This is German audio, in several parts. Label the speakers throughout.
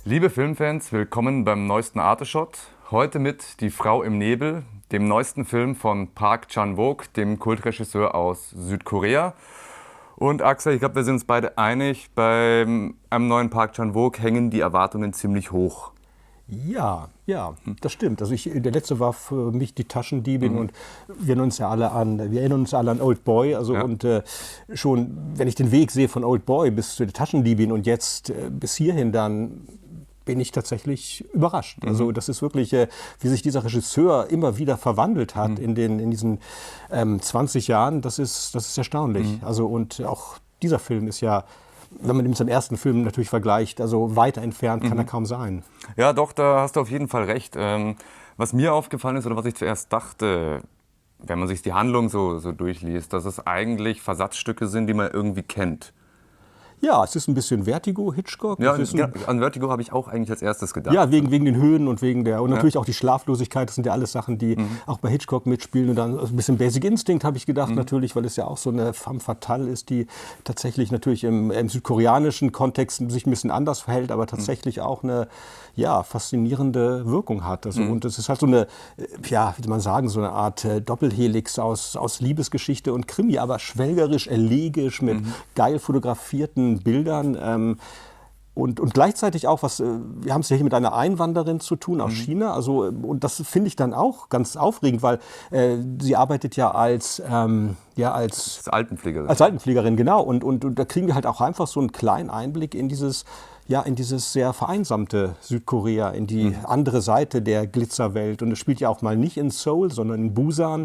Speaker 1: Liebe Filmfans, willkommen beim neuesten Arteshot. Heute mit Die Frau im Nebel, dem neuesten Film von Park Chan-wook, dem Kultregisseur aus Südkorea. Und Axel, ich glaube, wir sind uns beide einig, beim neuen Park Chan-wook hängen die Erwartungen ziemlich hoch.
Speaker 2: Ja, das stimmt. Also der letzte war für mich Die Taschendiebin und wir erinnern uns alle an Old Boy. Also und schon, wenn ich den Weg sehe von Old Boy bis zu Der Taschendiebin und jetzt bis hierhin, dann bin ich tatsächlich überrascht. Also das ist wirklich, wie sich dieser Regisseur immer wieder verwandelt hat in diesen 20 Jahren. Das ist erstaunlich. Also und auch dieser Film ist ja, wenn man ihn mit seinem ersten Film natürlich vergleicht, also weiter entfernt kann er kaum sein.
Speaker 1: Ja, doch, da hast du auf jeden Fall recht. Was mir aufgefallen ist oder was ich zuerst dachte, wenn man sich die Handlung so durchliest, dass es eigentlich Versatzstücke sind, die man irgendwie kennt.
Speaker 2: Ja, es ist ein bisschen Vertigo, Hitchcock.
Speaker 1: Ja, an Vertigo habe ich auch eigentlich als erstes gedacht.
Speaker 2: Ja, wegen den Höhen und und natürlich auch die Schlaflosigkeit. Das sind ja alles Sachen, die auch bei Hitchcock mitspielen. Und dann ein bisschen Basic Instinct habe ich gedacht natürlich, weil es ja auch so eine femme fatale ist, die tatsächlich natürlich im südkoreanischen Kontext sich ein bisschen anders verhält, aber tatsächlich auch eine faszinierende Wirkung hat. Also, und es ist halt so eine, wie soll man sagen, so eine Art Doppelhelix aus Liebesgeschichte und Krimi, aber schwelgerisch, elegisch, mit geil fotografierten Bildern und gleichzeitig auch, wir haben es ja hier mit einer Einwanderin zu tun aus China, also und das finde ich dann auch ganz aufregend, weil sie arbeitet ja als
Speaker 1: Altenpflegerin.
Speaker 2: Als Altenpflegerin, genau, und da kriegen wir halt auch einfach so einen kleinen Einblick in dieses sehr vereinsamte Südkorea, in die andere Seite der Glitzerwelt. Und es spielt ja auch mal nicht in Seoul, sondern in Busan.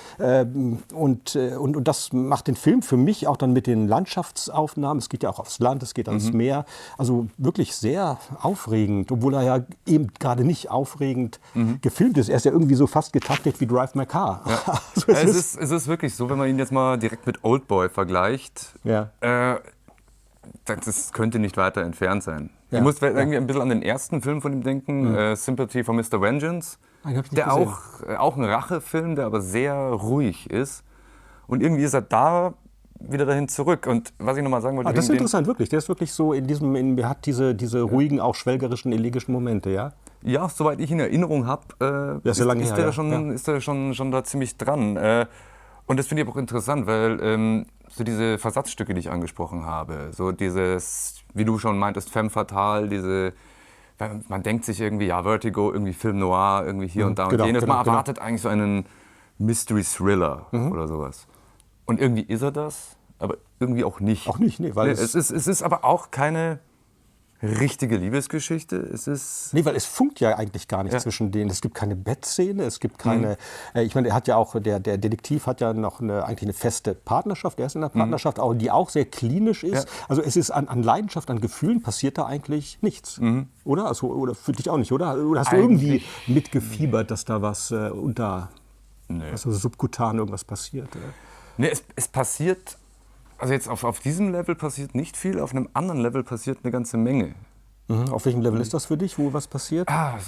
Speaker 2: Und das macht den Film für mich auch dann mit den Landschaftsaufnahmen. Es geht ja auch aufs Land, es geht ans Meer. Also wirklich sehr aufregend, obwohl er ja eben gerade nicht aufregend gefilmt ist. Er ist ja irgendwie so fast getaktet wie Drive My Car.
Speaker 1: Ja.
Speaker 2: Also
Speaker 1: es ist wirklich so, wenn man ihn jetzt mal direkt mit Old Boy vergleicht.
Speaker 2: Ja.
Speaker 1: Das könnte nicht weiter entfernt sein.
Speaker 2: Ja.
Speaker 1: Ich muss irgendwie ein bisschen an den ersten Film von ihm denken, Sympathy for Mr. Vengeance. Der auch ein Rachefilm, der aber sehr ruhig ist. Und irgendwie ist er da wieder dahin zurück. Und was ich nochmal sagen wollte...
Speaker 2: Das ist interessant, wirklich. Der ist wirklich so er hat diese ruhigen, auch schwelgerischen, elegischen Momente, ja?
Speaker 1: Ja, soweit ich in Erinnerung habe, ist er schon da ziemlich dran. Und das finde ich auch interessant, weil so diese Versatzstücke, die ich angesprochen habe, so dieses, wie du schon meintest, femme fatale, man denkt sich irgendwie, Vertigo, irgendwie Film Noir, irgendwie hier und da und jenes. Man erwartet eigentlich so einen Mystery-Thriller oder sowas. Und irgendwie ist er das, aber irgendwie auch nicht.
Speaker 2: Auch nicht, nee, weil
Speaker 1: es ist aber auch keine richtige Liebesgeschichte.
Speaker 2: Weil es funkt ja eigentlich gar nicht zwischen denen. Es gibt keine Bettszene, es gibt keine... Ich meine, der Detektiv hat ja noch eigentlich eine feste Partnerschaft. Er ist in einer Partnerschaft, die auch sehr klinisch ist. Ja. Also es ist an Leidenschaft, an Gefühlen passiert da eigentlich nichts. Oder? Also, oder für dich auch nicht, oder? Oder hast du irgendwie mitgefiebert, dass da was also subkutan irgendwas passiert? Oder?
Speaker 1: Nee, es passiert... Also jetzt auf diesem Level passiert nicht viel, auf einem anderen Level passiert eine ganze Menge.
Speaker 2: Auf welchem Level ist das für dich, wo was passiert?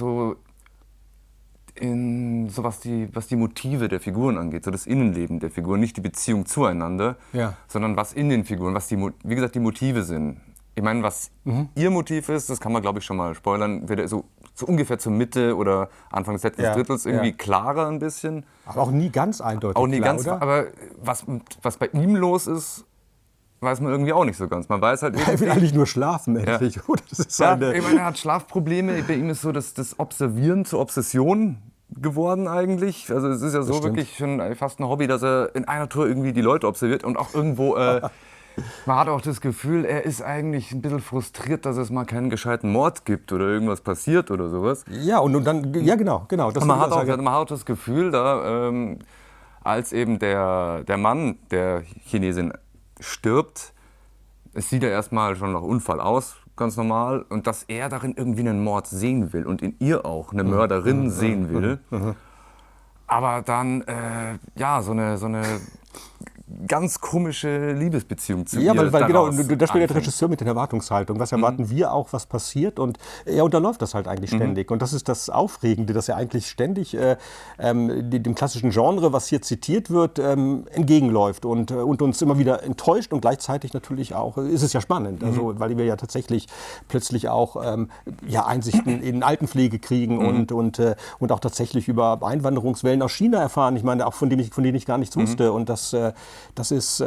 Speaker 1: Was die Motive der Figuren angeht, so das Innenleben der Figuren, nicht die Beziehung zueinander, sondern was in den Figuren, wie gesagt, die Motive sind. Ich meine, was ihr Motiv ist, das kann man, glaube ich, schon mal spoilern, wird so ungefähr zur Mitte oder Anfang des letzten Drittels irgendwie klarer ein bisschen.
Speaker 2: Aber auch nie ganz eindeutig
Speaker 1: auch nie
Speaker 2: klar,
Speaker 1: ganz,
Speaker 2: oder?
Speaker 1: Aber was bei ihm los ist, weiß man irgendwie auch nicht so ganz. Man weiß halt irgendwie...
Speaker 2: Er will eigentlich nur schlafen, endlich. Oder? Das ist
Speaker 1: ich meine, er hat Schlafprobleme. Bei ihm ist so das Observieren zur Obsession geworden eigentlich. Also es ist ja so wirklich schon fast ein Hobby, dass er in einer Tour irgendwie die Leute observiert und auch irgendwo... man hat auch das Gefühl, er ist eigentlich ein bisschen frustriert, dass es mal keinen gescheiten Mord gibt oder irgendwas passiert oder sowas.
Speaker 2: Ja, und dann... Ja, genau. Das
Speaker 1: man hat auch das Gefühl, da als eben der Mann der Chinesin stirbt, es sieht ja erstmal schon nach Unfall aus, ganz normal, und dass er darin irgendwie einen Mord sehen will und in ihr auch eine Mörderin sehen will. Aber dann, so eine ganz komische Liebesbeziehung zu ihr.
Speaker 2: Ja, weil genau, da spielt der Regisseur mit den Erwartungshaltungen. Was erwarten wir auch, was passiert? Und er unterläuft das halt eigentlich ständig. Und das ist das Aufregende, dass er eigentlich ständig dem klassischen Genre, was hier zitiert wird, entgegenläuft und uns immer wieder enttäuscht. Und gleichzeitig natürlich auch, ist es ja spannend, also, weil wir ja tatsächlich plötzlich auch Einsichten in Altenpflege kriegen und auch tatsächlich über Einwanderungswellen aus China erfahren. Ich meine, auch von denen ich gar nichts wusste. Und das ist,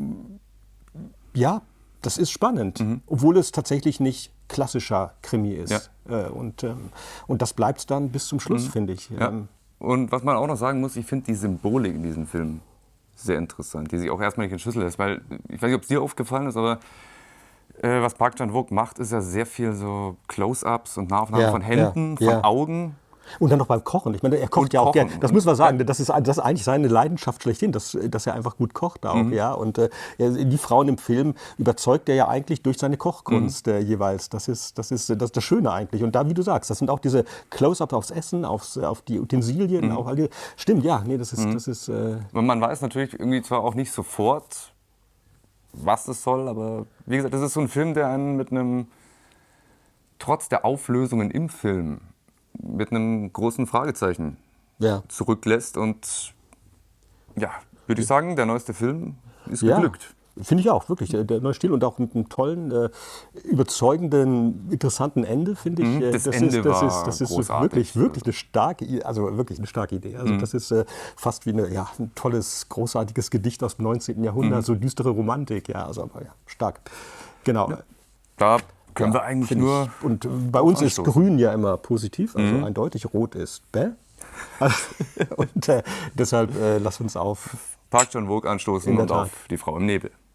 Speaker 2: das ist spannend, obwohl es tatsächlich nicht klassischer Krimi ist. Ja. Und das bleibt es dann bis zum Schluss, finde ich.
Speaker 1: Ja. Und was man auch noch sagen muss, ich finde die Symbolik in diesem Film sehr interessant, die sich auch erstmal nicht entschlüsseln lässt. Weil, ich weiß nicht, ob es dir aufgefallen ist, aber was Park Chan-wook macht, ist ja sehr viel so Close-ups und Nahaufnahmen von Händen, von Augen.
Speaker 2: Und dann noch beim Kochen. Ich meine, er kocht ja auch gerne. Das muss man sagen. Das ist eigentlich seine Leidenschaft schlechthin, dass er einfach gut kocht auch. Ja? Und die Frauen im Film überzeugt er ja eigentlich durch seine Kochkunst jeweils. Das ist das Schöne eigentlich. Und da, wie du sagst, das sind auch diese Close-ups aufs Essen, auf die Utensilien. Auch stimmt, ja. Nee, das ist
Speaker 1: Und man weiß natürlich irgendwie zwar auch nicht sofort, was es soll, aber wie gesagt, das ist so ein Film, der einen mit einem, trotz der Auflösungen im Film, mit einem großen Fragezeichen zurücklässt. Und ja, würde ich sagen, der neueste Film ist geglückt.
Speaker 2: Finde ich auch, wirklich. Der neue Stil und auch mit einem tollen, überzeugenden, interessanten Ende, finde ich.
Speaker 1: Das Ende war
Speaker 2: wirklich eine starke Idee. Also das ist fast wie ein tolles, großartiges Gedicht aus dem 19. Jahrhundert, so düstere Romantik. Ja, also aber stark. Genau.
Speaker 1: Da können wir eigentlich nur.
Speaker 2: Und bei uns ist Grün ja immer positiv, also eindeutig, Rot ist bäh. Und deshalb lass uns auf
Speaker 1: Park Chan-wook anstoßen und auf Die Frau im Nebel.